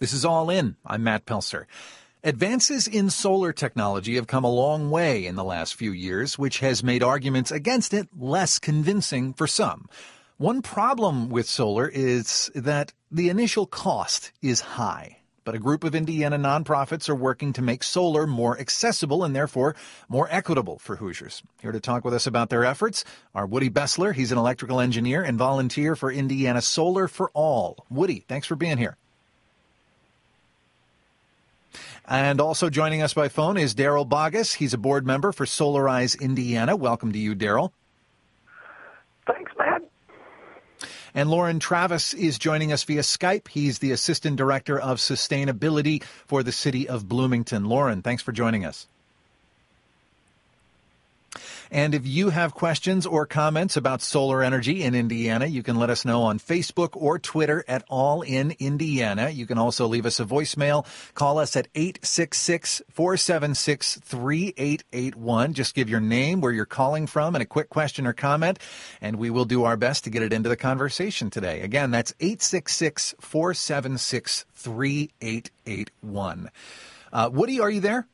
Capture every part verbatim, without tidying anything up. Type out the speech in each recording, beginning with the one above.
This is All In. I'm Matt Pelser. Advances in solar technology have come a long way in the last few years, which has made arguments against it less convincing for some. One problem with solar is that the initial cost is high. But a group of Indiana nonprofits are working to make solar more accessible and therefore more equitable for Hoosiers. Here to talk with us about their efforts are Woody Bessler. He's an electrical engineer and volunteer for Indiana Solar for All. Woody, thanks for being here. And also joining us by phone is Daryl Boggess. He's a board member for Solarize Indiana. Welcome to you, Daryl. Thanks, Matt. And Lauren Travis is joining us via Skype. He's the Assistant Director of Sustainability for the City of Bloomington. Lauren, thanks for joining us. And if you have questions or comments about solar energy in Indiana, you can let us know on Facebook or Twitter at All In Indiana. You can also leave us a voicemail. Call us at eight six six, four seven six, three eight eight one. Just give your name, where you're calling from, and a quick question or comment, and we will do our best to get it into the conversation today. Again, that's eight six six, four seven six, three eight eight one. Uh, Woody, are you there?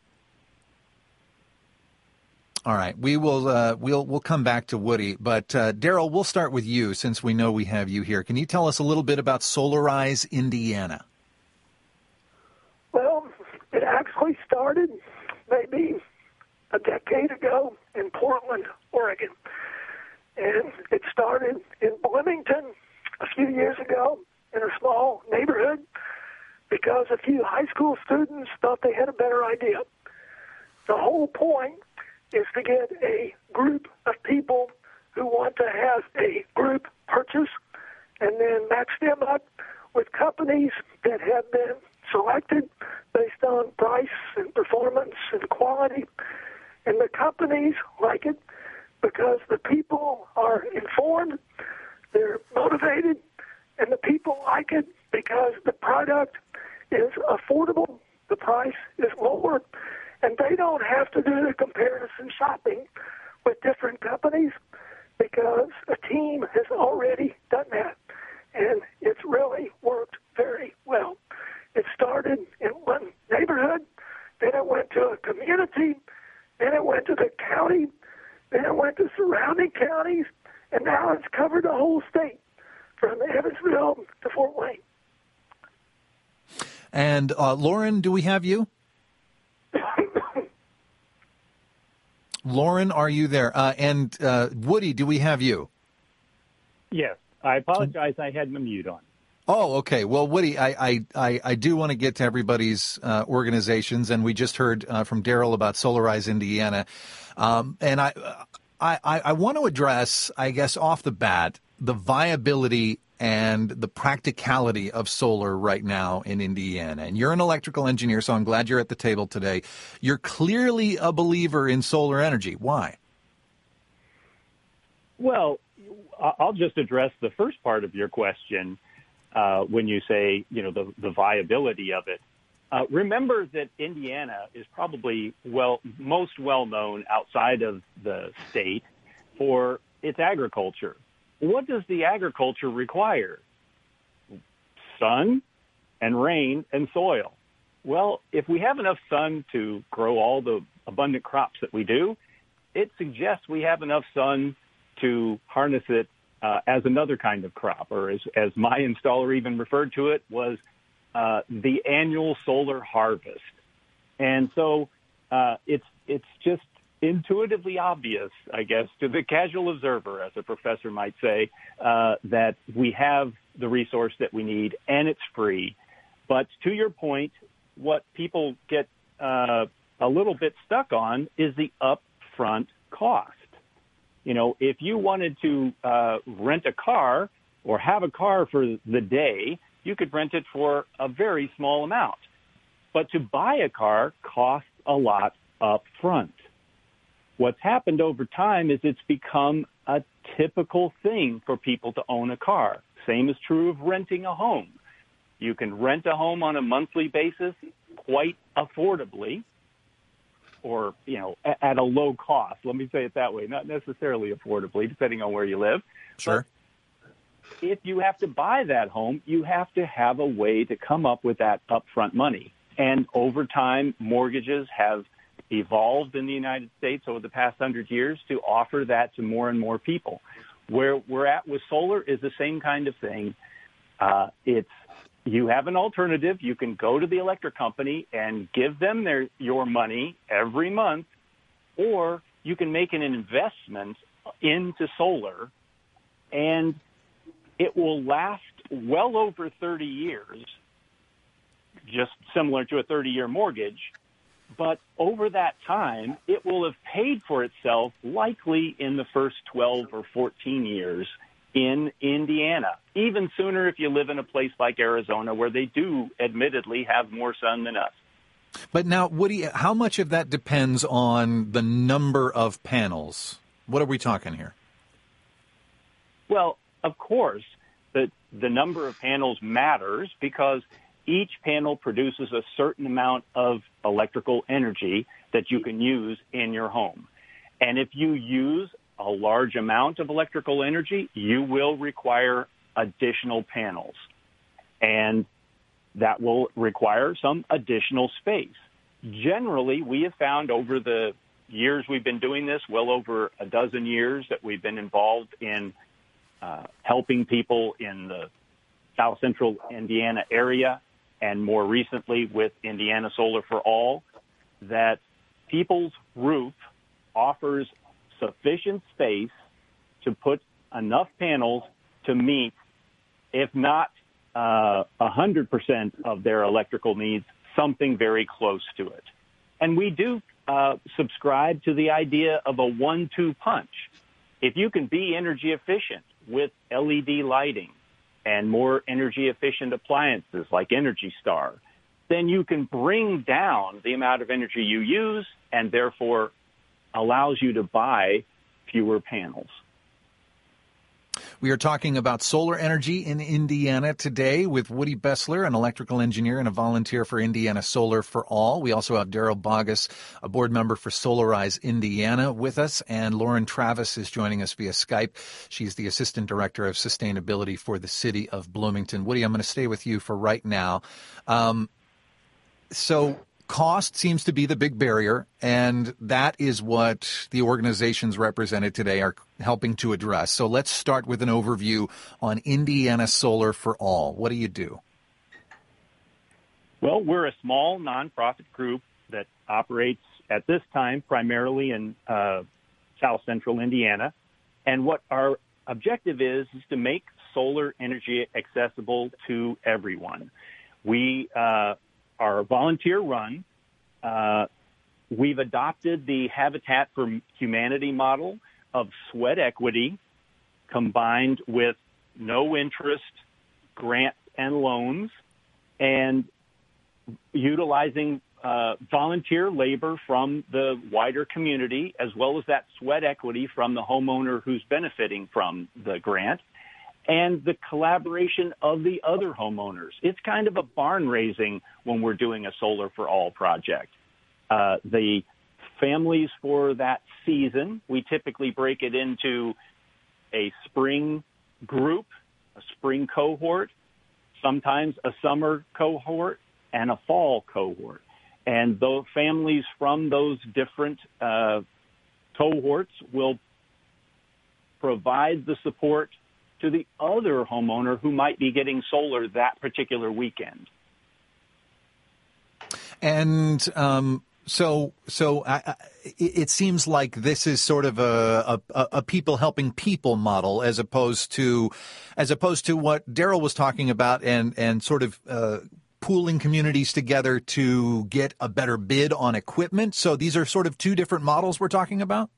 All right, we will uh, we'll we'll come back to Woody, but uh, Daryl, we'll start with you since we know we have you here. Can you tell us a little bit about Solarize Indiana? Well, it actually started maybe a decade ago in Portland, Oregon, and it started in Bloomington a few years ago in a small neighborhood because a few high school students thought they had a better idea. The whole point is to get a group of people who want to have a group purchase and then match them up with companies that have been selected based on price and performance and quality. And the companies like it because the people are informed, they're motivated, and the people like it because the product is affordable, the price is lower, and they don't have to do the comparison shopping with different companies because a team has already done that. And it's really worked very well. It started in one neighborhood, then it went to a community, then it went to the county, then it went to surrounding counties, and now it's covered the whole state from Evansville to Fort Wayne. And uh, Lauren, do we have you? Lauren, are you there? Uh, and uh, Woody, do we have you? Yes. I apologize. I had my mute on. Oh, okay. Well, Woody, I I, I, I do want to get to everybody's uh, organizations, and we just heard uh, from Daryl about Solarize Indiana. Um, and I, I, I want to address, I guess, off the bat, the viability and the practicality of solar right now in Indiana. And you're an electrical engineer, so I'm glad you're at the table today. You're clearly a believer in solar energy. Why? Well, I'll just address the first part of your question uh, when you say, you know, the, the viability of it. Uh, remember that Indiana is probably well most well-known outside of the state for its agriculture. What does the agriculture require? Sun and rain and soil. Well, if we have enough sun to grow all the abundant crops that we do, it suggests we have enough sun to harness it uh, as another kind of crop, or as, as my installer even referred to it, was uh, the annual solar harvest. And so uh, it's it's just intuitively obvious, I guess, to the casual observer, as a professor might say, uh, that we have the resource that we need and it's free. But to your point, what people get uh, a little bit stuck on is the upfront cost. You know, if you wanted to uh, rent a car or have a car for the day, you could rent it for a very small amount. But to buy a car costs a lot up front. What's happened over time is it's become a typical thing for people to own a car. Same is true of renting a home. You can rent a home on a monthly basis quite affordably, or, you know, at a low cost. Let me say it that way. Not necessarily affordably, depending on where you live. Sure. if you have to buy that home, you have to have a way to come up with that upfront money. And over time, mortgages have evolved in the United States over the past hundred years to offer that to more and more people. Where we're at with solar is the same kind of thing. Uh, it's you have an alternative. You can go to the electric company and give them their your money every month, or you can make an investment into solar, and it will last well over thirty years, just similar to a thirty-year mortgage. But over that time, it will have paid for itself likely in the first twelve or fourteen years in Indiana, even sooner if you live in a place like Arizona where they do admittedly have more sun than us. But now, Woody, how much of that depends on the number of panels? What are we talking here? Well, of course, the, the number of panels matters because each panel produces a certain amount of electrical energy that you can use in your home. And if you use a large amount of electrical energy, you will require additional panels. And that will require some additional space. Generally, we have found over the years we've been doing this, well over a dozen years that we've been involved in uh, helping people in the South Central Indiana area, and more recently with Indiana Solar for All, that people's roof offers sufficient space to put enough panels to meet, if not uh, one hundred percent of their electrical needs, something very close to it. And we do uh, subscribe to the idea of a one two punch. If you can be energy efficient with L E D lighting and more energy efficient appliances like Energy Star, then you can bring down the amount of energy you use and therefore allows you to buy fewer panels. We are talking about solar energy in Indiana today with Woody Bessler, an electrical engineer and a volunteer for Indiana Solar for All. We also have Daryl Boggess, a board member for Solarize Indiana, with us, and Lauren Travis is joining us via Skype. She's the Assistant Director of Sustainability for the City of Bloomington. Woody, I'm going to stay with you for right now. Um, so cost seems to be the big barrier, and that is what the organizations represented today are helping to address. So let's start with an overview on Indiana Solar for All. What do you do? Well, we're a small nonprofit group that operates at this time primarily in uh, South Central Indiana. And what our objective is, is to make solar energy accessible to everyone. We uh, are volunteer-run. Uh, we've adopted the Habitat for Humanity model of sweat equity combined with no interest grants and loans, and utilizing uh, volunteer labor from the wider community, as well as that sweat equity from the homeowner who's benefiting from the grant, and the collaboration of the other homeowners. It's kind of a barn raising when we're doing a Solar for All project. Uh, the families for that season, we typically break it into a spring group, a spring cohort, sometimes a summer cohort, and a fall cohort. And the families from those different uh, cohorts will provide the support to the other homeowner who might be getting solar that particular weekend. And um, so, so I, I, it seems like this is sort of a, a, a people helping people model, as opposed to, as opposed to what Daryl was talking about, and and sort of uh, pooling communities together to get a better bid on equipment. So these are sort of two different models we're talking about.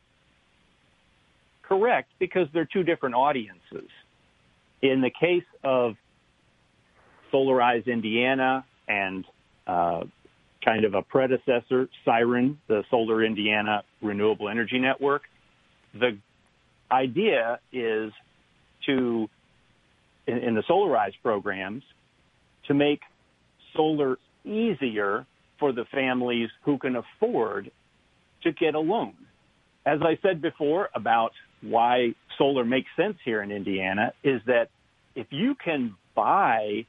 Correct, because they're two different audiences. In the case of Solarize Indiana and uh, kind of a predecessor, Siren, the Solar Indiana Renewable Energy Network, the idea is to, in, in the Solarize programs, to make solar easier for the families who can afford to get a loan. As I said before about why solar makes sense here in Indiana is that if you can buy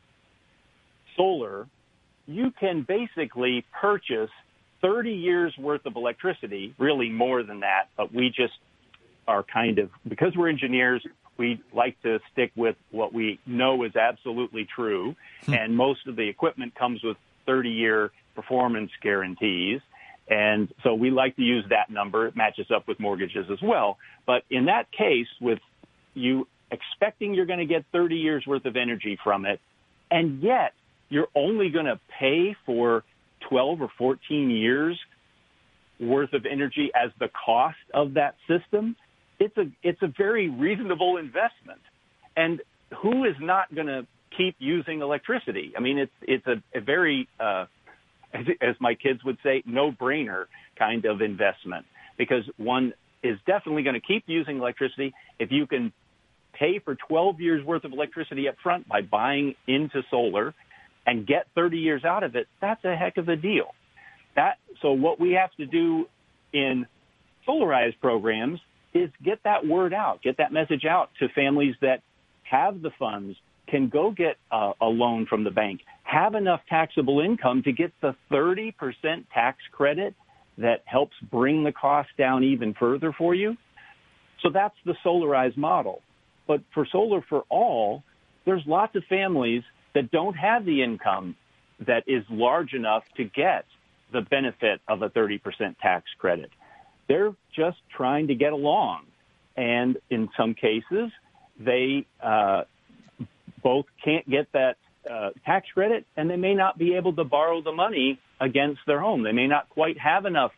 solar, you can basically purchase thirty years worth of electricity, really more than that, but we just are kind of, because we're engineers, we like to stick with what we know is absolutely true, hmm. and most of the equipment comes with thirty-year performance guarantees, and so we like to use that number. It matches up with mortgages as well. But in that case, with you expecting you're going to get thirty years worth of energy from it, and yet you're only going to pay for twelve or fourteen years worth of energy as the cost of that system, it's a it's a very reasonable investment. And who is not going to keep using electricity? I mean, it's it's a, a very, uh, as, as my kids would say, no-brainer kind of investment, because one is definitely going to keep using electricity. If you can pay for twelve years worth of electricity up front by buying into solar and get thirty years out of it, that's a heck of a deal. That so what we have to do in solarized programs is get that word out, get that message out to families that have the funds, can go get a, a loan from the bank, have enough taxable income to get the thirty percent tax credit that helps bring the cost down even further for you. So that's the solarized model. But for Solar for All, there's lots of families that don't have the income that is large enough to get the benefit of a thirty percent tax credit. They're just trying to get along. And in some cases, they uh, both can't get that uh, tax credit, and they may not be able to borrow the money against their home. They may not quite have enough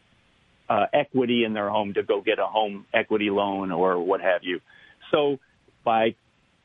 uh, equity in their home to go get a home equity loan or what have you. So by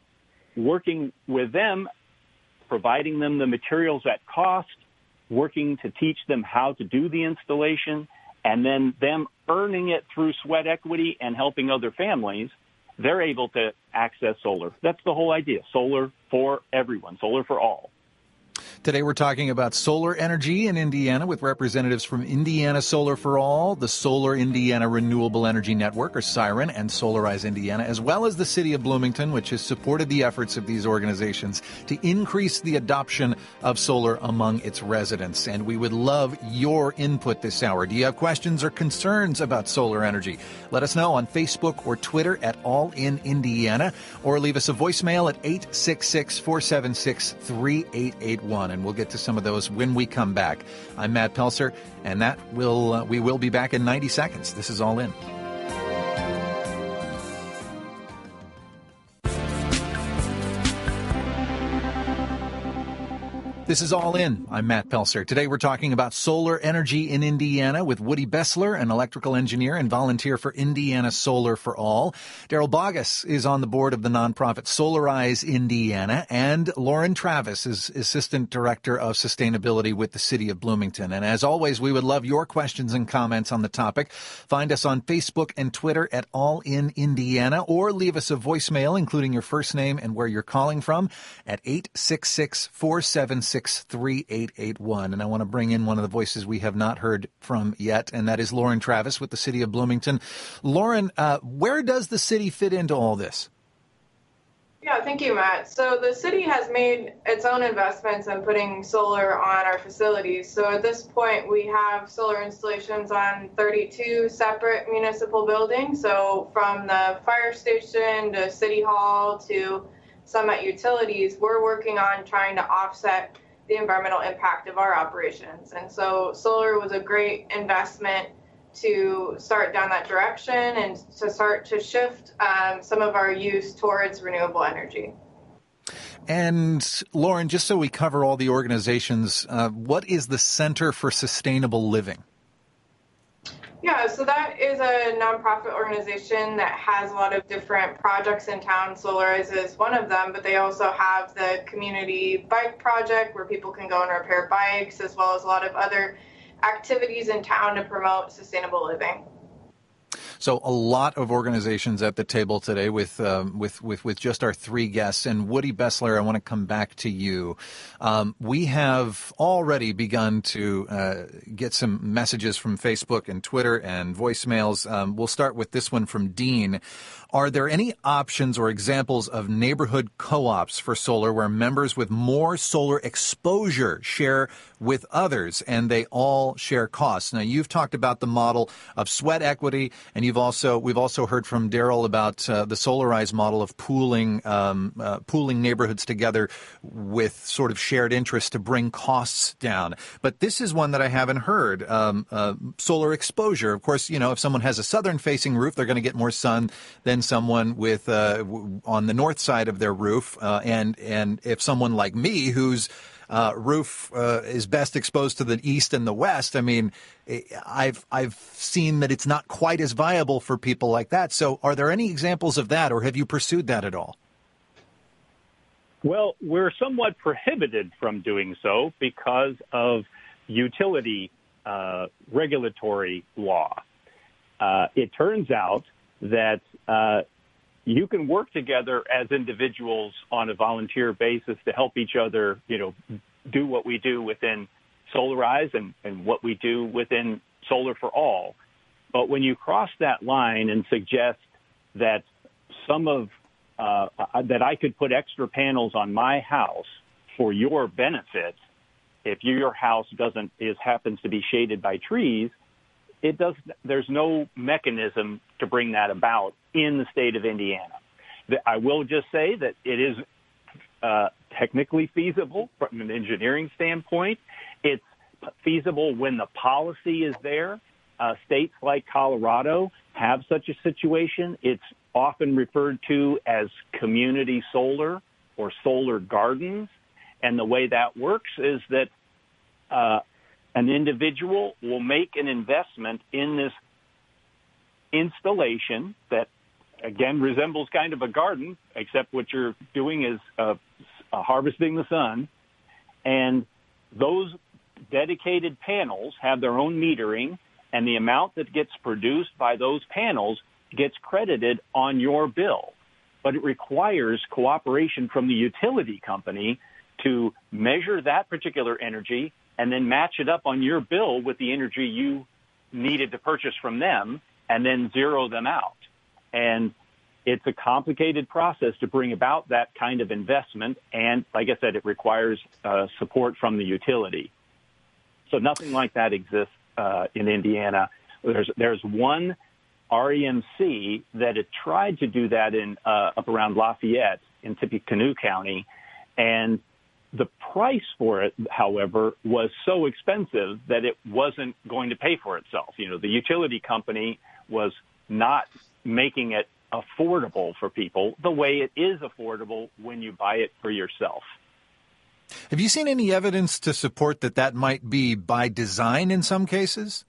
working with them, providing them the materials at cost, working to teach them how to do the installation, and then them earning it through sweat equity and helping other families, they're able to access solar. That's the whole idea. Solar for everyone, solar for all. Today we're talking about solar energy in Indiana with representatives from Indiana Solar for All, the Solar Indiana Renewable Energy Network, or SIREN, and Solarize Indiana, as well as the City of Bloomington, which has supported the efforts of these organizations to increase the adoption of solar among its residents. And we would love your input this hour. Do you have questions or concerns about solar energy? Let us know on Facebook or Twitter at All In Indiana, or leave us a voicemail at eight six six, four seven six, three eight eight one. And we'll get to some of those when we come back. I'm Matt Pelser, and that will uh, we will be back in ninety seconds. This is All In. This is All In. I'm Matt Pelser. Today we're talking about solar energy in Indiana with Woody Bessler, an electrical engineer and volunteer for Indiana Solar for All. Daryl Bogus is on the board of the nonprofit Solarize Indiana, and Lauren Travis is Assistant Director of Sustainability with the City of Bloomington. And as always, we would love your questions and comments on the topic. Find us on Facebook and Twitter at All In Indiana, or leave us a voicemail, including your first name and where you're calling from, at eight six six, four seven six, three eight eight one. And I want to bring in one of the voices we have not heard from yet, and that is Lauren Travis with the City of Bloomington. Lauren, uh, where does the city fit into all this? Yeah, thank you, Matt. So the city has made its own investments in putting solar on our facilities. So at this point, we have solar installations on thirty-two separate municipal buildings. So from the fire station to City Hall to Summit Utilities, we're working on trying to offset the environmental impact of our operations. And so solar was a great investment to start down that direction and to start to shift um, some of our use towards renewable energy. And Lauren, just so we cover all the organizations, uh, what is the Center for Sustainable Living? Yeah, so that is a nonprofit organization that has a lot of different projects in town. Solarize is one of them, but they also have the community bike project where people can go and repair bikes, as well as a lot of other activities in town to promote sustainable living. So a lot of organizations at the table today with um, with, with with just our three guests. And Woody Besler, I want to come back to you. Um, we have already begun to uh, get some messages from Facebook and Twitter and voicemails. Um, we'll start with this one from Dean. Are there any options or examples of neighborhood co-ops for solar where members with more solar exposure share with others and they all share costs? Now, you've talked about the model of sweat equity, and you've also we've also heard from Daryl about uh, the Solarize model of pooling um, uh, pooling neighborhoods together with sort of shared interests to bring costs down. But this is one that I haven't heard. Um, uh, solar exposure, of course, you know, if someone has a southern-facing roof, they're going to get more sun than someone with uh, w- on the north side of their roof, uh, and and if someone like me whose uh, roof uh, is best exposed to the east and the west, I mean, I've I've seen that it's not quite as viable for people like that. So, are there any examples of that, or have you pursued that at all? Well, we're somewhat prohibited from doing so because of utility uh, regulatory law. Uh, it turns out that uh, you can work together as individuals on a volunteer basis to help each other, you know, do what we do within Solarize and, and what we do within Solar for All. But when you cross that line and suggest that some of uh, that I could put extra panels on my house for your benefit, if your house doesn't is happens to be shaded by trees, it does. There's no mechanism to bring that about in the state of Indiana. I will just say that it is uh, technically feasible from an engineering standpoint. It's feasible when the policy is there. Uh, states like Colorado have such a situation. It's often referred to as community solar or solar gardens. And the way that works is that uh, an individual will make an investment in this installation that, again, resembles kind of a garden, except what you're doing is uh, uh, harvesting the sun. And those dedicated panels have their own metering, and the amount that gets produced by those panels gets credited on your bill. But it requires cooperation from the utility company to measure that particular energy and then match it up on your bill with the energy you needed to purchase from them, and then zero them out. And it's a complicated process to bring about that kind of investment. And like I said, it requires uh, support from the utility. So nothing like that exists uh, in Indiana. There's there's one R E M C that had tried to do that in uh, up around Lafayette in Tippecanoe County, and the price for it, however, was so expensive that it wasn't going to pay for itself. You know, the utility company was not making it affordable for people the way it is affordable when you buy it for yourself. Have you seen any evidence to support that that might be by design in some cases?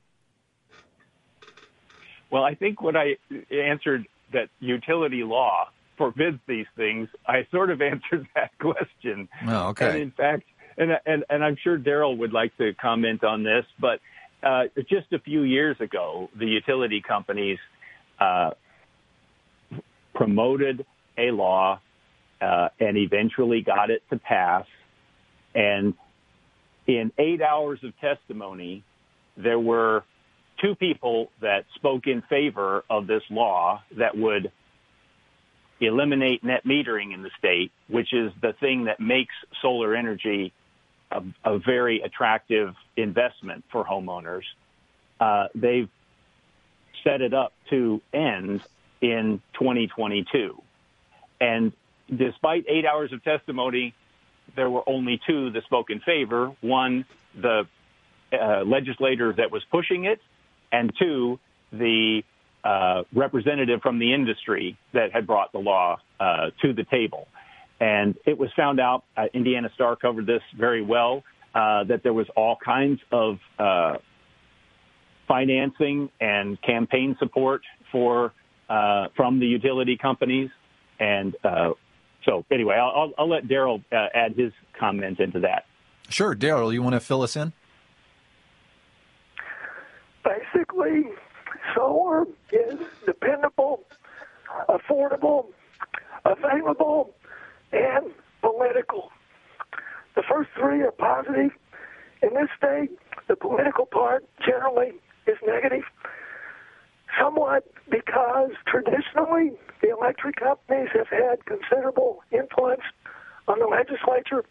Well, I think when I answered that utility law forbids these things, I sort of answered that question. Oh, okay. And in fact, and and, and I'm sure Daryl would like to comment on this, but uh, just a few years ago, the utility companies uh, promoted a law uh, and eventually got it to pass. And in eight hours of testimony, there were two people that spoke in favor of this law that would eliminate net metering in the state, which is the thing that makes solar energy a, a very attractive investment for homeowners. Uh, they've set it up to end in twenty twenty-two. And despite eight hours of testimony, there were only two that spoke in favor. One, the uh, legislator that was pushing it, and two, the uh, representative from the industry that had brought the law uh, to the table. And it was found out, uh, Indiana Star covered this very well, uh, that there was all kinds of uh, financing and campaign support for uh, from the utility companies. And uh, so anyway, I'll, I'll let Daryl uh, add his comment into that. Sure. Daryl, you want to fill us in? Basically, solar is dependable, affordable, available, and political. The first three are positive. In this state, the political part generally is negative, somewhat because traditionally the electric companies have had considerable influence on the legislature.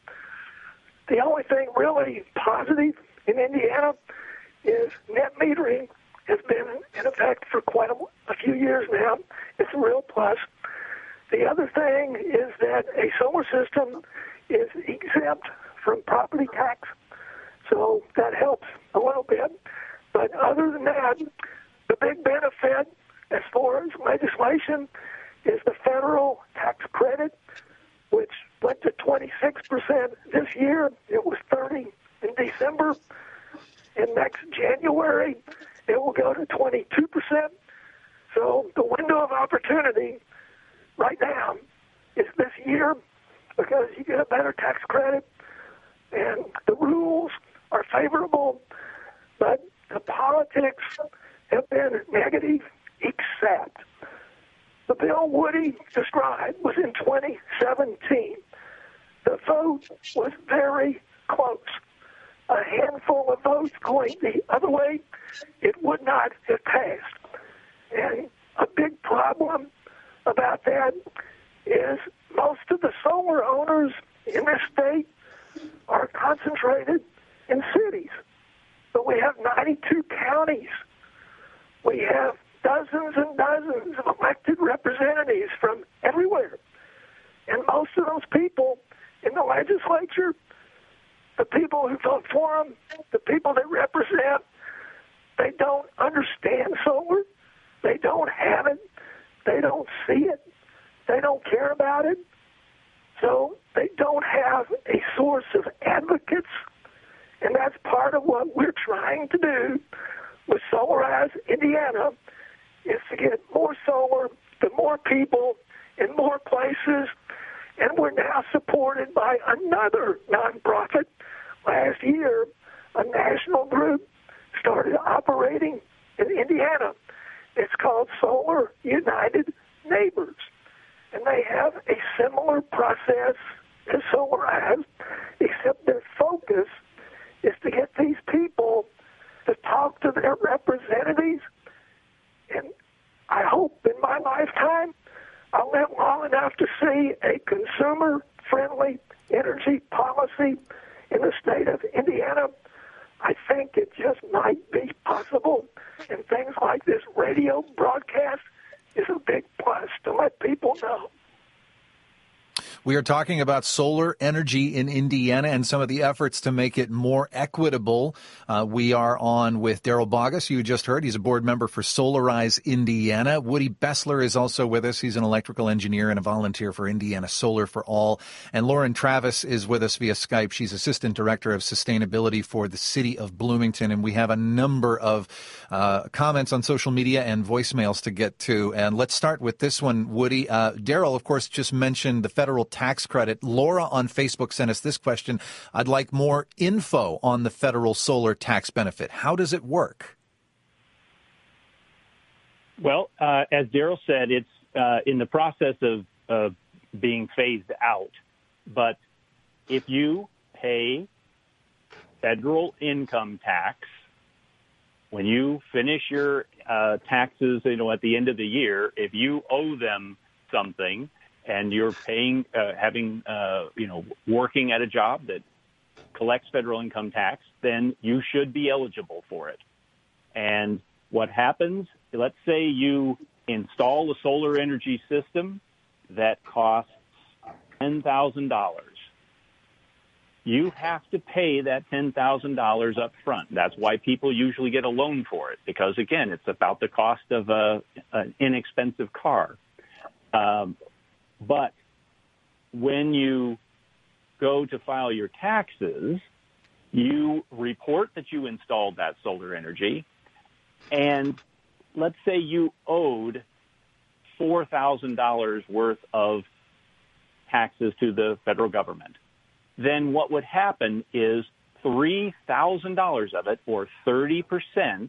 The only thing really positive in Indiana is net metering has been in effect for quite a, a few years now. It's a real plus. The other thing is that a solar system is exempt from property tax, so that helps a little bit. But other than that, the big benefit as far as legislation is the federal tax credit, which went to twenty-six percent this year. It was thirty in December. And next January, it will go to twenty-two percent. So the window of opportunity right now is this year because you get a better tax credit and the rules are favorable, but the politics have been negative, except the bill Woody described was in twenty seventeen. The vote was very close. A handful of votes going the other way, it would not have passed. And a big problem about that is most of the solar owners in this state are concentrated in cities. But we have ninety-two counties. We have dozens and dozens of elected representatives from everywhere. And most of those people in the legislature, the people who vote for them, the people they represent, they don't understand solar. They don't have it. They don't see it. They don't care about it. So they don't have a source of advocates. And that's part of what we're trying to do with Solarize Indiana is to get more solar to more people in more places. And we're now supported by another nonprofit. Last year, a national group started operating in Indiana. It's called Solar United Neighbors. And they have a similar process to Solarize, except their focus is to get these people to talk to their representatives. And I hope in my lifetime I'll live long enough to see a consumer-friendly energy policy in the state of Indiana. I think it just might be possible, and things like this radio broadcast is a big plus to let people know. We are talking about solar energy in Indiana and some of the efforts to make it more equitable. Uh, we are on with Daryl Boggess, you just heard. He's a board member for Solarize Indiana. Woody Bessler is also with us. He's an electrical engineer and a volunteer for Indiana Solar for All. And Lauren Travis is with us via Skype. She's Assistant Director of Sustainability for the City of Bloomington. And we have a number of uh, comments on social media and voicemails to get to. And let's start with this one, Woody. Uh, Daryl, of course, just mentioned the federal tax credit. Laura on Facebook sent us this question. I'd like more info on the federal solar tax benefit. How does it work? Well, uh, as Daryl said, it's uh, in the process of uh, being phased out. But if you pay federal income tax, when you finish your uh, taxes, you know, at the end of the year, if you owe them something, and you're paying, uh, having, uh, you know, working at a job that collects federal income tax, then you should be eligible for it. And what happens, let's say you install a solar energy system that costs ten thousand dollars. You have to pay that ten thousand dollars up front. That's why people usually get a loan for it, because, again, it's about the cost of a, an inexpensive car. Um, But when you go to file your taxes, you report that you installed that solar energy, and let's say you owed four thousand dollars worth of taxes to the federal government. Then what would happen is three thousand dollars of it, or thirty percent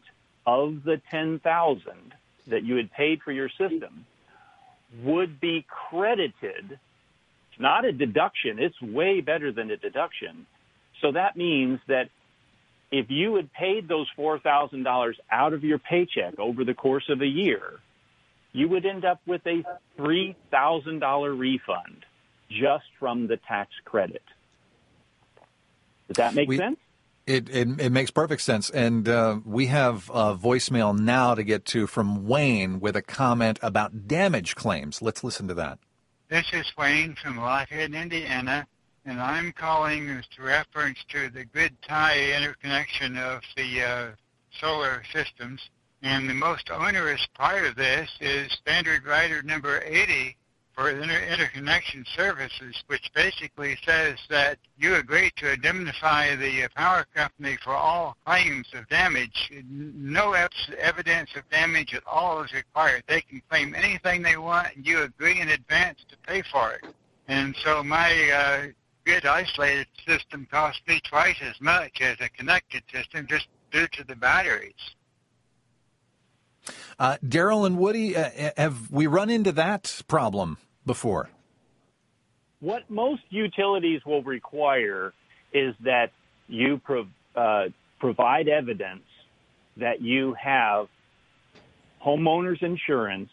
of the ten thousand dollars that you had paid for your system would be credited. It's not a deduction. It's way better than a deduction. So that means that if you had paid those four thousand dollars out of your paycheck over the course of a year, you would end up with a three thousand dollars refund just from the tax credit. Does that make we, sense? It, it it makes perfect sense. And uh, we have a voicemail now to get to from Wayne with a comment about damage claims. Let's listen to that. This is Wayne from Lafayette, Indiana, and I'm calling with reference to the grid tie interconnection of the uh, solar systems. And the most onerous part of this is Standard Rider number eighty for inter- interconnection services, which basically says that you agree to indemnify the uh, power company for all claims of damage. No ev- evidence of damage at all is required. They can claim anything they want, and you agree in advance to pay for it. And so my uh, grid isolated system costs me twice as much as a connected system just due to the batteries. Uh, Daryl and Woody, uh, have we run into that problem before? What most utilities will require is that you pro- uh, provide evidence that you have homeowners insurance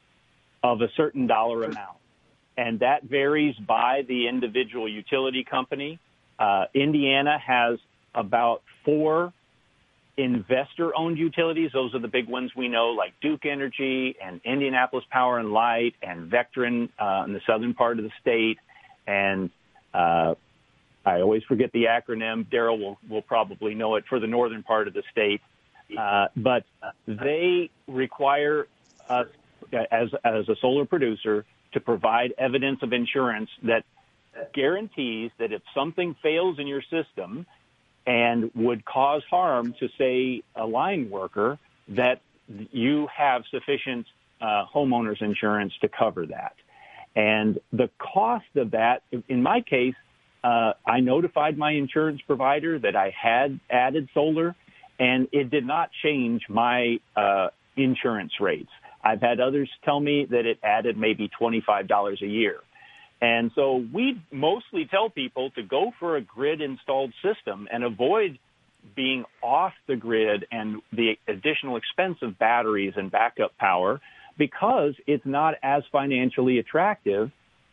of a certain dollar amount. And that varies by the individual utility company. Uh, Indiana has about four investor-owned utilities. Those are the big ones we know, like Duke Energy and Indianapolis Power and Light and Vectren uh, in the southern part of the state. And uh, I always forget the acronym. Daryl will, will probably know it for the northern part of the state. Uh, but they require us, as, as a solar producer, to provide evidence of insurance that guarantees that if something fails in your system and would cause harm to, say, a line worker, that you have sufficient uh, homeowners insurance to cover that. And the cost of that, in my case, uh, I notified my insurance provider that I had added solar, and it did not change my uh, insurance rates. I've had others tell me that it added maybe twenty-five dollars a year. And so we mostly tell people to go for a grid-installed system and avoid being off the grid and the additional expense of batteries and backup power, because it's not as financially attractive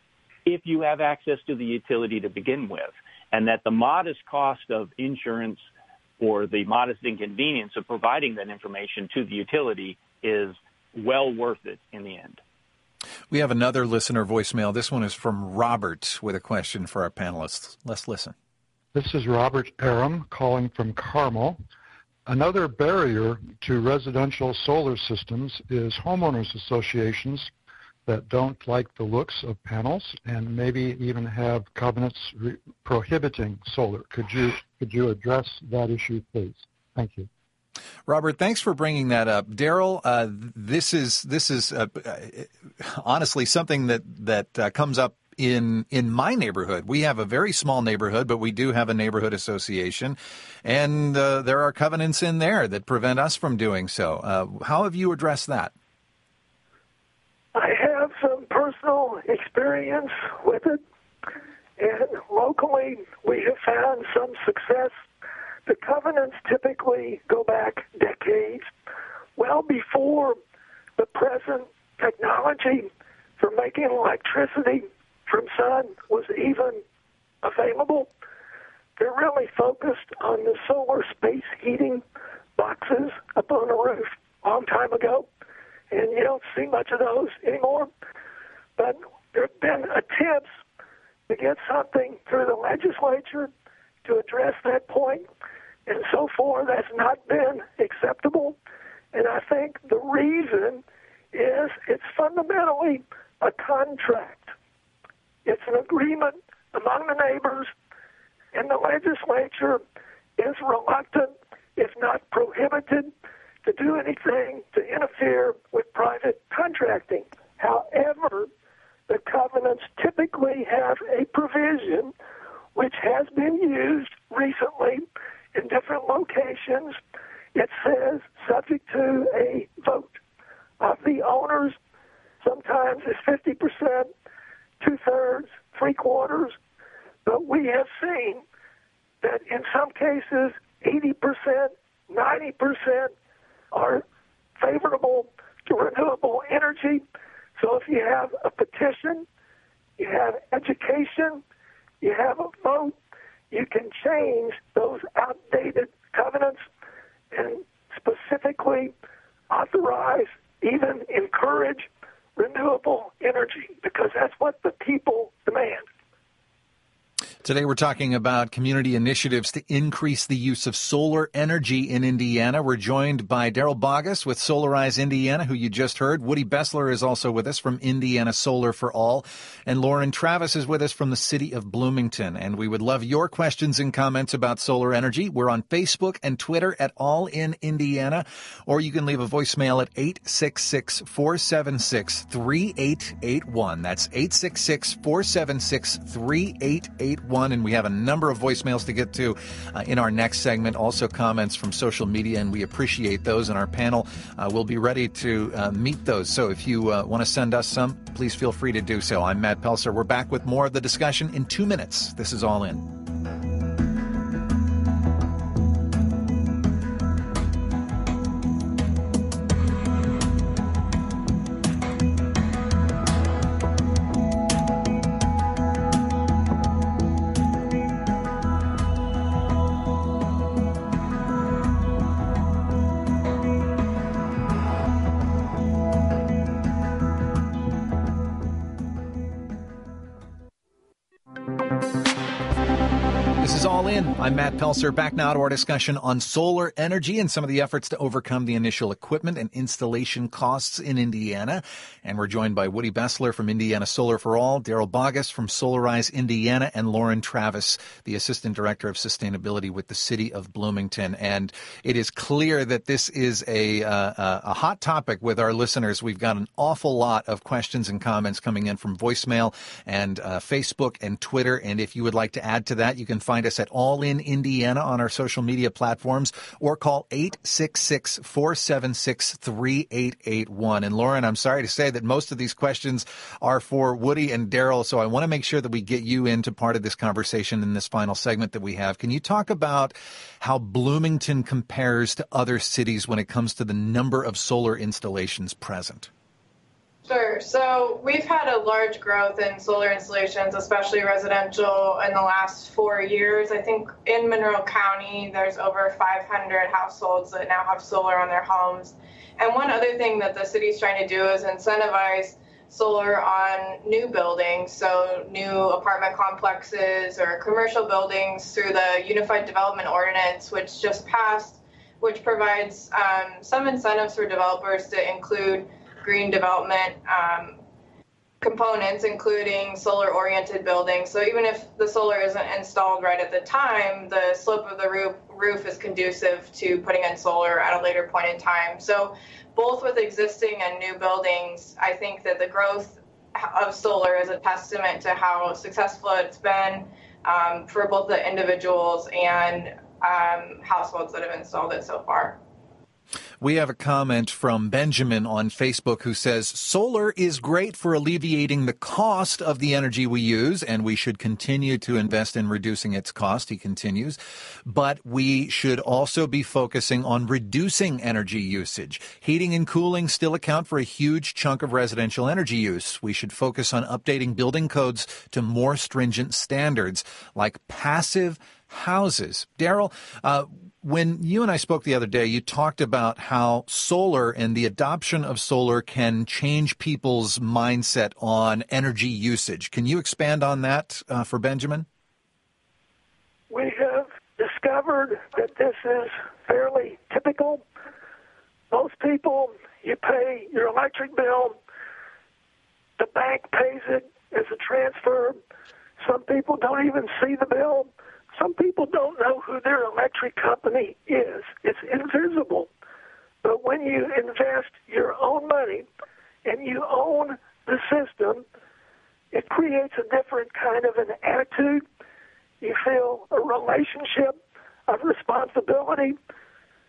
if you have access to the utility to begin with, and that the modest cost of insurance or the modest inconvenience of providing that information to the utility is well worth it in the end. We have another listener voicemail. This one is from Robert with a question for our panelists. Let's listen. This is Robert Aram calling from Carmel. Another barrier to residential solar systems is homeowners associations that don't like the looks of panels and maybe even have covenants re- prohibiting solar. Could you could you address that issue, please? Thank you. Robert, thanks for bringing that up. Daryl, uh, this is this is uh, honestly something that that uh, comes up in in my neighborhood. We have a very small neighborhood, but we do have a neighborhood association, and uh, there are covenants in there that prevent us from doing so. Uh, how have you addressed that? I have some personal experience with it, and locally we have found some success. The covenants typically go back decades, well before the present technology for making electricity from sun was even available. They're really focused on the solar space heating boxes up on the roof a long time ago, and you don't see much of those anymore. But there have been attempts to get something through the legislature to address that point, and so far that's not been acceptable. And I think the reason is it's fundamentally a contract. It's an agreement among the neighbors, and the legislature is reluctant, if not prohibited, to do anything to interfere with private contracting. However, the covenants typically have a provision which has been used recently in different locations, it says subject to a vote of the owners. Sometimes it's fifty percent, two-thirds, three-quarters. But we have seen that in some cases, eighty percent, ninety percent are favorable to renewable energy. So if you have a petition, you have education, you have a vote, you can change those outdated covenants and specifically authorize, even encourage renewable energy, because that's what the people demand. Today we're talking about community initiatives to increase the use of solar energy in Indiana. We're joined by Daryl Boggess with Solarize Indiana, who you just heard. Woody Bessler is also with us from Indiana Solar for All. And Lauren Travis is with us from the city of Bloomington. And we would love your questions and comments about solar energy. We're on Facebook and Twitter at All in Indiana. Or you can leave a voicemail at eight six six, four seven six, three eight eight one. That's eight six six, four seven six, three eight eight one. And we have a number of voicemails to get to uh, in our next segment. Also comments from social media, and we appreciate those. And our panel uh, will be ready to uh, meet those. So if you uh, want to send us some, please feel free to do so. I'm Matt Pelser. We're back with more of the discussion in two minutes. This is All In. I'm Matt Pelser, back now to our discussion on solar energy and some of the efforts to overcome the initial equipment and installation costs in Indiana. And we're joined by Woody Bessler from Indiana Solar for All, Daryl Boggess from Solarize Indiana, and Lauren Travis, the Assistant Director of Sustainability with the City of Bloomington. And it is clear that this is a, uh, a hot topic with our listeners. We've got an awful lot of questions and comments coming in from voicemail and uh, Facebook and Twitter. And if you would like to add to that, you can find us at All In Indiana on our social media platforms, or call eight six six, four seven six, three eight eight one. And Lauren, I'm sorry to say that most of these questions are for Woody and Daryl, so I want to make sure that we get you into part of this conversation in this final segment that we have. Can you talk about how Bloomington compares to other cities when it comes to the number of solar installations present? Sure. So we've had a large growth in solar installations, especially residential, in the last four years. I think in Monroe County, there's over five hundred households that now have solar on their homes. And one other thing that the city's trying to do is incentivize solar on new buildings, so new apartment complexes or commercial buildings through the Unified Development Ordinance, which just passed, which provides um, some incentives for developers to include green development um, components, including solar-oriented buildings. So even if the solar isn't installed right at the time, the slope of the roof, roof is conducive to putting in solar at a later point in time. So both with existing and new buildings, I think that the growth of solar is a testament to how successful it's been um, for both the individuals and um, households that have installed it so far. We have a comment from Benjamin on Facebook who says, solar is great for alleviating the cost of the energy we use, and we should continue to invest in reducing its cost, he continues. But we should also be focusing on reducing energy usage. Heating and cooling still account for a huge chunk of residential energy use. We should focus on updating building codes to more stringent standards, like passive houses. Daryl, uh, when you and I spoke the other day, you talked about how solar and the adoption of solar can change people's mindset on energy usage. Can you expand on that uh, for Benjamin? We have discovered that this is fairly typical. Most people, you pay your electric bill, the bank pays it as a transfer. Some people don't even see the bill. Some people don't know who their electric company is. It's invisible. But when you invest your own money and you own the system, it creates a different kind of an attitude. You feel a relationship of responsibility.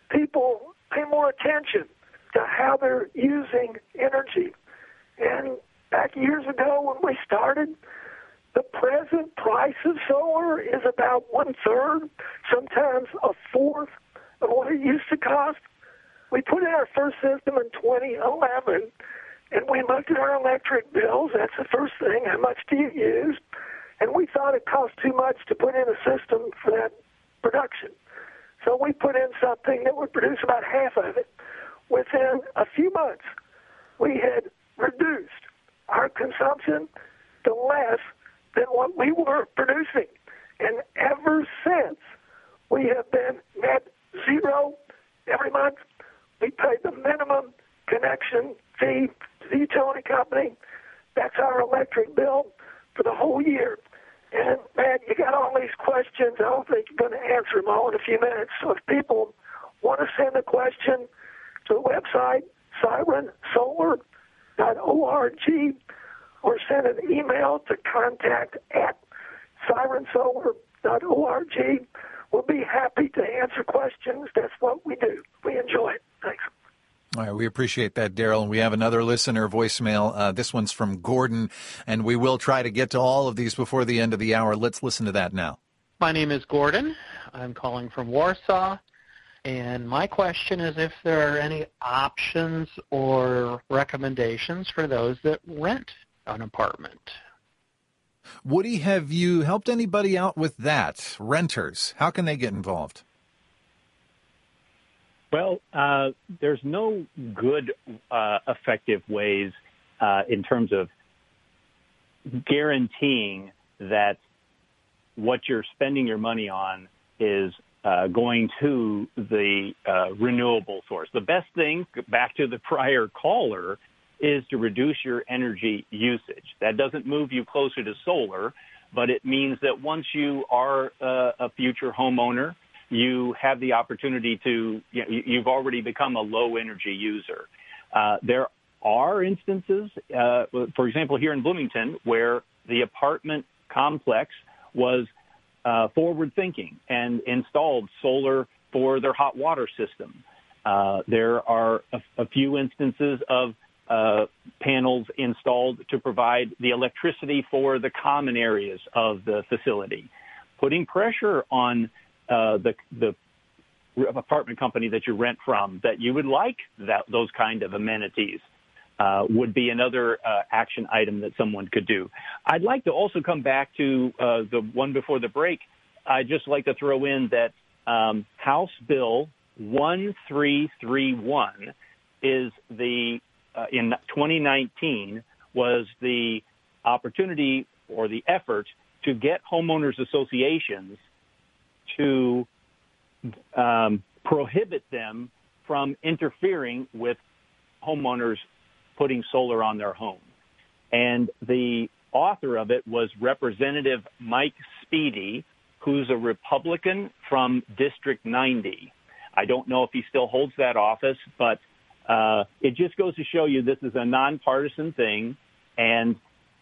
people pay more attention to how they're using energy. And back years ago when we started, the present price of solar is about one-third, sometimes a fourth of what it used to cost. We put in our first system in twenty eleven, and we looked at our electric bills. That's the first thing. How much do you use? And we thought it cost too much to put in a system for that production. So we put in something that would produce about half of it. Within a few months, we had reduced our consumption to less than what we were producing. And ever since, we have been net zero every month. We pay the minimum connection fee to the utility company. That's our electric bill for the whole year. And, man, you got all these questions. I don't think you're going to answer them all in a few minutes. So if people want to send a question to the website, siren solar dot org, or send an email to contact at siren solar dot org, we'll be happy to answer questions. That's what we do. We enjoy it. Thanks. All right, we appreciate that, Daryl. And we have another listener voicemail. Uh, this one's from Gordon, and we will try to get to all of these before the end of the hour. Let's listen to that now. My name is Gordon. I'm calling from Warsaw, and my question is if there are any options or recommendations for those that rent an apartment. Woody, have you helped anybody out with that? Renters, how can they get involved? Well, uh, there's no good, uh, effective ways uh, in terms of guaranteeing that what you're spending your money on is uh, going to the uh, renewable source. The best thing, back to the prior caller, is to reduce your energy usage. That doesn't move you closer to solar, but it means that once you are uh, a future homeowner, you have the opportunity to, you know, you've already become a low energy user. Uh, there are instances, uh, for example, here in Bloomington, where the apartment complex was uh, forward thinking and installed solar for their hot water system. Uh, there are a, a few instances of uh, panels installed to provide the electricity for the common areas of the facility, putting pressure on Uh, the the apartment company that you rent from that you would like that those kind of amenities uh, would be another uh, action item that someone could do. I'd like to also come back to uh, the one before the break. I'd just like to throw in that um, House Bill one three three one is the uh, in twenty nineteen was the opportunity or the effort to get homeowners associations to um, prohibit them from interfering with homeowners putting solar on their home. And the author of it was Representative Mike Speedy, who's a Republican from District ninety. I don't know if he still holds that office, but uh, it just goes to show you this is a nonpartisan thing, and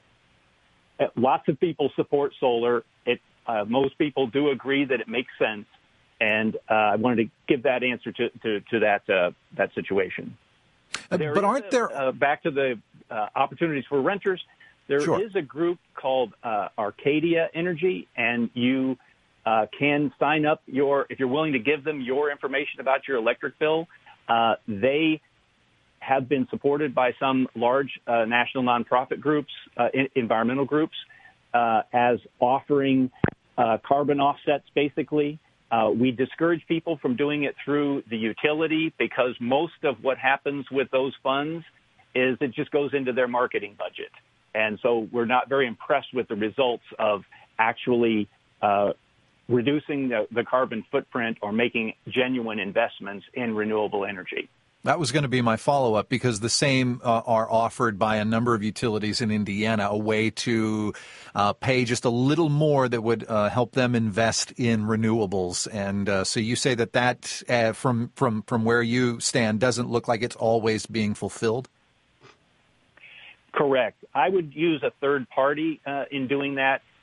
lots of people support solar. It Uh, most people do agree that it makes sense, and uh, I wanted to give that answer to to, to that uh, that situation. Uh, but aren't a, there uh, back to the uh, opportunities for renters? There sure. is a group called uh, Arcadia Energy, and you uh, can sign up your if you're willing to give them your information about your electric bill. Uh, they have been supported by some large uh, national nonprofit groups, uh, in, environmental groups, uh, as offering uh, carbon offsets, basically. Uh, we discourage people from doing it through the utility because most of what happens with those funds is it just goes into their marketing budget. And so we're not very impressed with the results of actually uh, reducing the, the carbon footprint or making genuine investments in renewable energy. That was going to be my follow-up because the same uh, are offered by a number of utilities in Indiana, a way to uh, pay just a little more that would uh, help them invest in renewables. And uh, so you say that that, uh, from, from, from where you stand, doesn't look like it's always being fulfilled? Correct. I would use a third party uh, in doing that.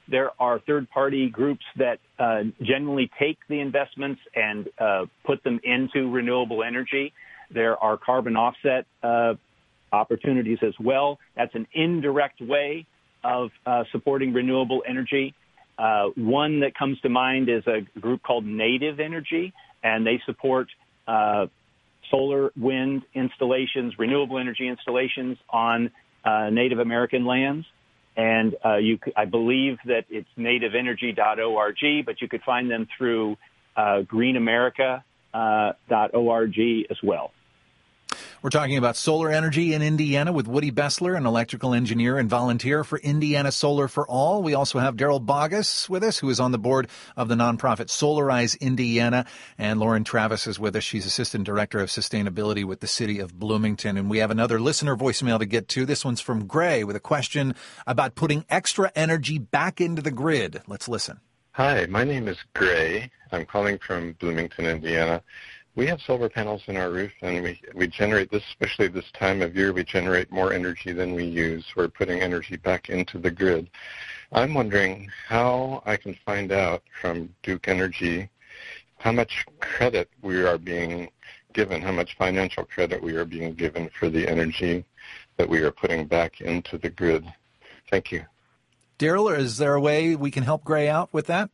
There are third-party groups that uh, generally take the investments and uh, put them into renewable energy. There are carbon offset uh, opportunities as well. That's an indirect way of uh, supporting renewable energy. Uh, one that comes to mind is a group called Native Energy, and they support uh, solar, wind installations, renewable energy installations on uh, Native American lands. And uh, you, I believe that it's native energy dot org, but you could find them through uh, green america dot org as well. We're talking about solar energy in Indiana with Woody Bessler, an electrical engineer and volunteer for Indiana Solar for All. We also have Daryl Boggess with us, who is on the board of the nonprofit Solarize Indiana. And Lauren Travis is with us. She's Assistant Director of Sustainability with the City of Bloomington. And we have another listener voicemail to get to. This one's from Gray with a question about putting extra energy back into the grid. Let's listen. Hi, my name is Gray. I'm calling from Bloomington, Indiana. We have solar panels in our roof, and we, we generate this, especially this time of year, we generate more energy than we use. We're putting energy back into the grid. I'm wondering how I can find out from Duke Energy how much credit we are being given, how much financial credit we are being given for the energy that we are putting back into the grid. Thank you. Daryl, is there a way we can help Gray out with that?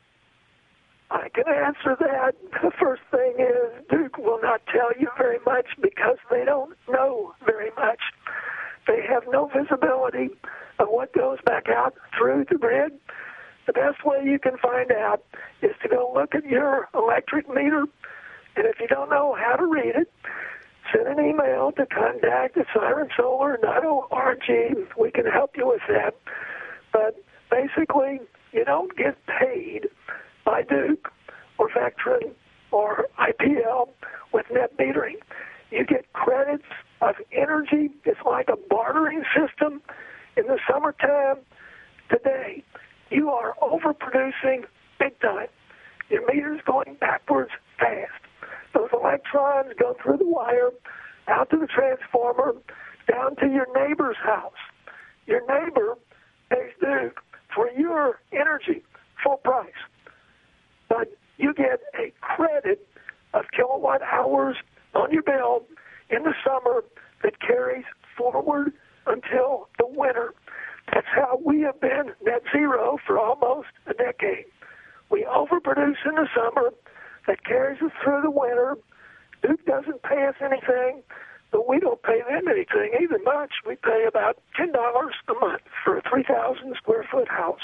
I can answer that. The first thing is Duke will not tell you very much because they don't know very much. They have no visibility of what goes back out through the grid. The best way you can find out is to go look at your electric meter, and if you don't know how to read it, send an email to contact at siren solar dot org. We can help you with that. But basically, you don't get paid by Duke or Vectren or I P L with net metering. You get credits of energy. It's like a bartering system. In the summertime today, you are overproducing big time. Your meter's going backwards fast. Those electrons go through the wire, out to the transformer, down to your neighbor's house. Your neighbor pays Duke for your energy, full price. But you get a credit of kilowatt hours on your bill in the summer that carries forward until the winter. That's how we have been net zero for almost a decade. We overproduce in the summer. That carries us through the winter. Duke doesn't pay us anything, but we don't pay them anything either much. We pay about ten dollars a month for a three thousand square foot house.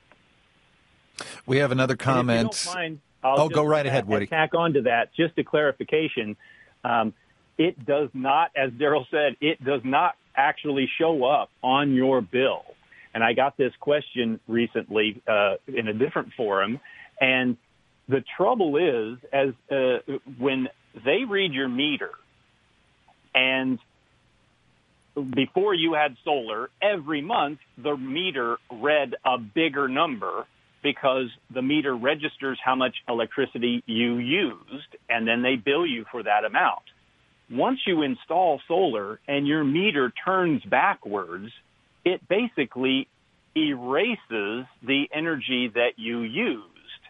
We have another comment. If you don't mind, I'll oh, go right ahead, Woody. Tack on to that, just a clarification. Um, it does not, as Daryl said, it does not actually show up on your bill. And I got this question recently uh, in a different forum, and the trouble is, as uh, when they read your meter, and before you had solar, every month the meter read a bigger number because the meter registers how much electricity you used, and then they bill you for that amount. Once you install solar and your meter turns backwards, it basically erases the energy that you used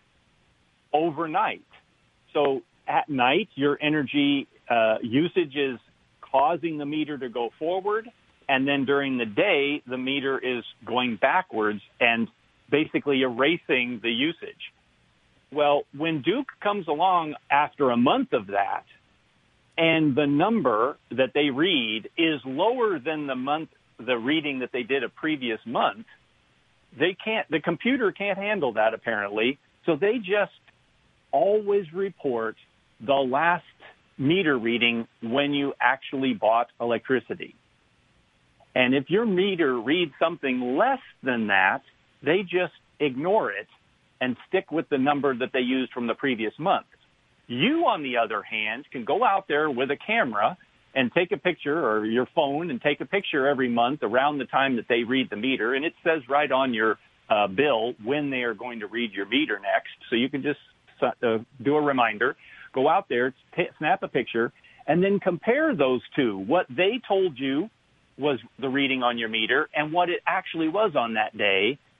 overnight. So at night, your energy uh, usage is causing the meter to go forward, and then during the day, the meter is going backwards and basically erasing the usage. Well, when Duke comes along after a month of that, and the number that they read is lower than the month, the reading that they did a previous month, they can't, the computer can't handle that apparently, so they just always report the last meter reading when you actually bought electricity. And if your meter reads something less than that, they just ignore it and stick with the number that they used from the previous month. You, on the other hand, can go out there with a camera and take a picture, or your phone, and take a picture every month around the time that they read the meter, and it says right on your uh, bill when they are going to read your meter next. So you can just uh, do a reminder, go out there, t- snap a picture, and then compare those two, what they told you was the reading on your meter and what it actually was on that day,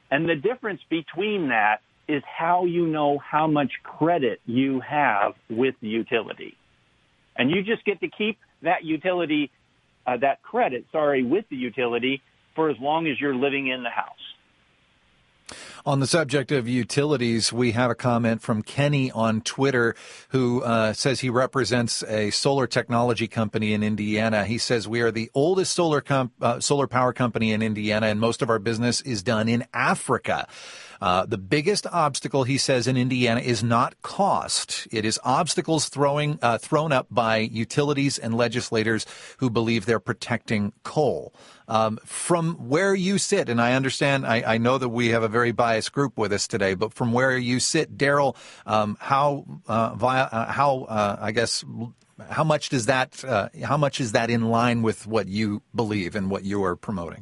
And the difference between that is how you know how much credit you have with the utility. And you just get to keep that utility, uh, that credit, sorry, with the utility for as long as you're living in the house. On the subject of utilities, we have a comment from Kenny on Twitter who uh, says he represents a solar technology company in Indiana. He says we are the oldest solar comp- uh, solar power company in Indiana, and most of our business is done in Africa. Uh, the biggest obstacle, he says, in Indiana is not cost. It is obstacles throwing uh, thrown up by utilities and legislators who believe they're protecting coal. Um, from where you sit, and I understand, I, I know that we have a very biased group with us today, but from where you sit, Daryl, um, how, uh, via, uh, how, uh, I guess, how much does that, uh, how much is that in line with what you believe and what you are promoting?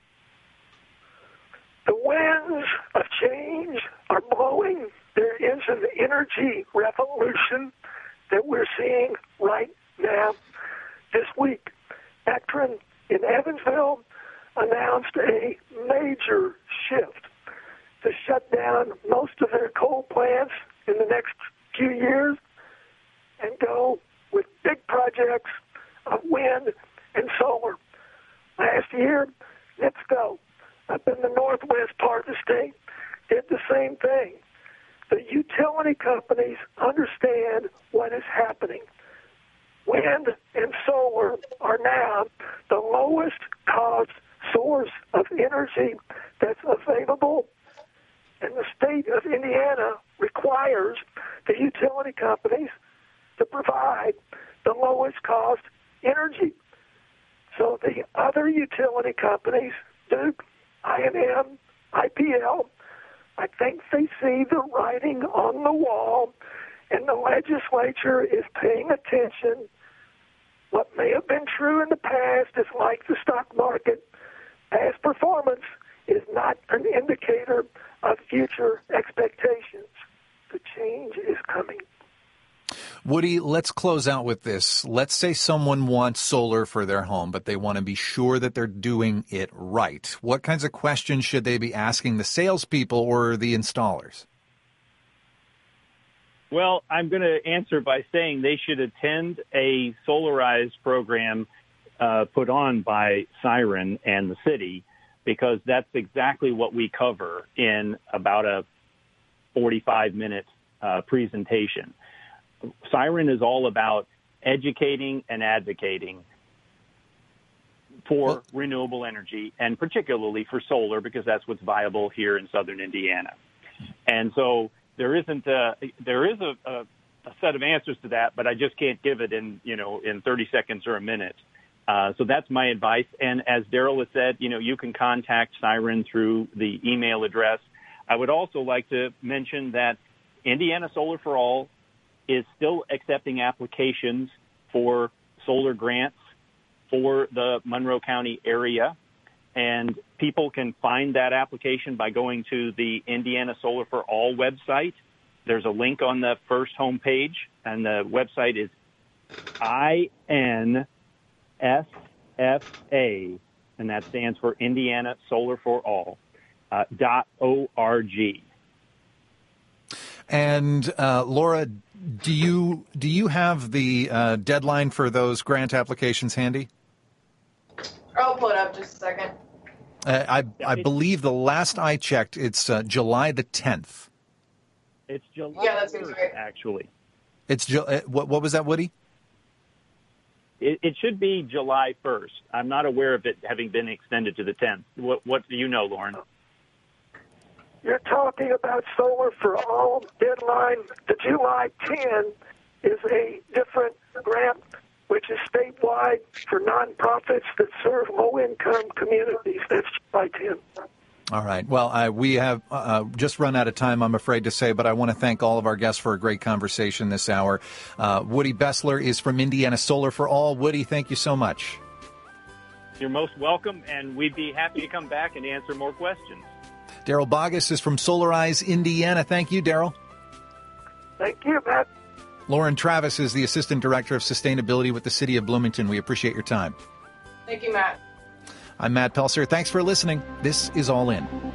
The winds of change are blowing. There is an energy revolution that we're seeing right now. This week, Vectren in Evansville announced a major shift to shut down most of their coal plants in the next few years and go with big projects of wind and solar. Last year, let's go. Up in the northwest part of the state, did the same thing. The utility companies understand what is happening. Wind and solar are now the lowest cost source of energy that's available, and the state of Indiana requires the utility companies to provide the lowest cost energy. So the other utility companies, Duke, I and M, I P L, I think they see the writing on the wall, and the legislature is paying attention. What may have been true in the past is like the stock market. Past performance is not an indicator of future expectations. The change is coming. Woody, let's close out with this. Let's say someone wants solar for their home, but they want to be sure that they're doing it right. What kinds of questions should they be asking the salespeople or the installers? Well, I'm going to answer by saying they should attend a Solarize program uh, put on by Siren and the city, because that's exactly what we cover in about a forty-five minute uh, presentation. Siren is all about educating and advocating for renewable energy, and particularly for solar, because that's what's viable here in southern Indiana. And so there isn't a, there is a, a, a set of answers to that, but I just can't give it in, you know, in thirty seconds or a minute. Uh, so that's my advice. And as Daryl has said, you know, you can contact Siren through the email address. I would also like to mention that Indiana Solar for All is still accepting applications for solar grants for the Monroe County area. And people can find that application by going to the Indiana Solar for All website. There's a link on the first homepage, and the website is I N S F A, and that stands for Indiana Solar for All, uh, dot O R G. And uh, Laura, do you do you have the uh, deadline for those grant applications handy? I'll pull it up just a second. Uh, I I believe the last I checked, it's uh, July the tenth. It's July Yeah, that seems first, right. actually. It's Ju- uh, what what was that, Woody? It, it should be July first. I'm not aware of it having been extended to the tenth. What, what do you know, Lauren? You're talking about Solar for All deadline. The July tenth is a different grant, which is statewide for nonprofits that serve low-income communities. That's July tenth. All right. Well, I, we have uh, just run out of time, I'm afraid to say, but I want to thank all of our guests for a great conversation this hour. Uh, Woody Bessler is from Indiana Solar for All. Woody, thank you so much. You're most welcome, and we'd be happy to come back and answer more questions. Daryl Bogus is from Solarize Indiana. Thank you, Daryl. Thank you, Matt. Lauren Travis is the Assistant Director of Sustainability with the City of Bloomington. We appreciate your time. Thank you, Matt. I'm Matt Pelser. Thanks for listening. This is All In.